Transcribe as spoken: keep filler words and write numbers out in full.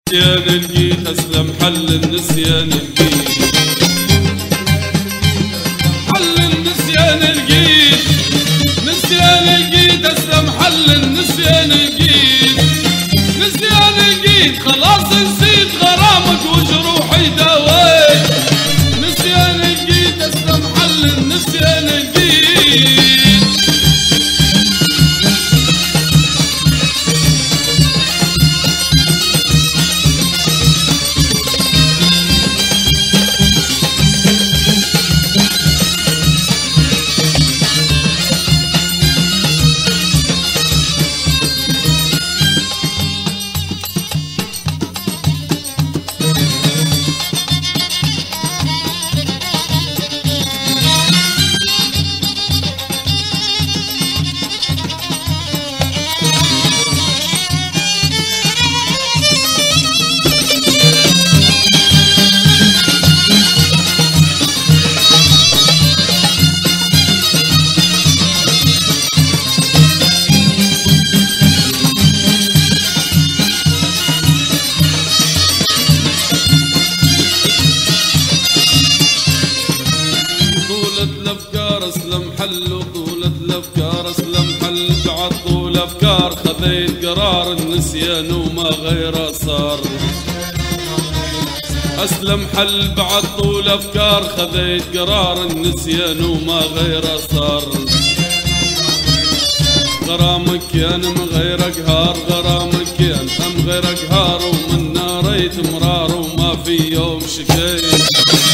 نسيان لقيت اسلم حل النسيان لقيت حل النسيان لقيت نسيان لقيت اسلم حل النسيان لقيت نسيان لقيت خلاص نسيت غرامك وجروحي داويت نسيان لقيت اسلم حل النسيان لقيت اسلم حل وطولة الافكار اسلم حل بعد طول افكار خذيت قرار النسيان وما غيره صار اسلم حل بعد طول افكار خذيت قرار النسيان وما غيره صار غرامك كان مغير قهار غرامك كان مغير قهار ومن ناريت مرار وما في يوم شكيت